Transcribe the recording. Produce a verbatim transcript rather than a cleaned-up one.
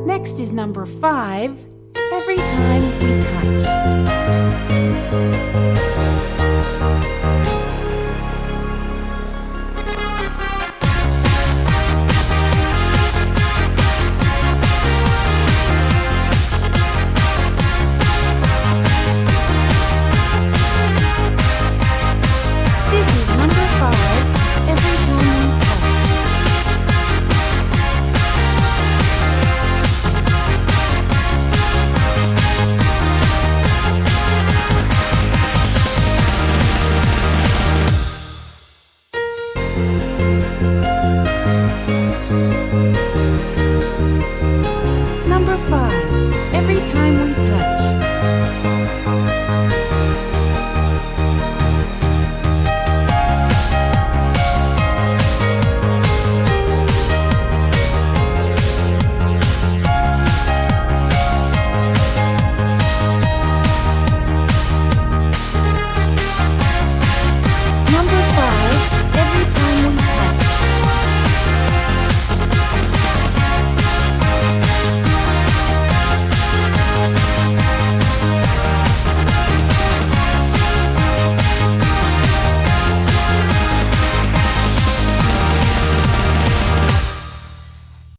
Next is number five, every time we touch. This is number five, every time we touch. Number five, every time we touch.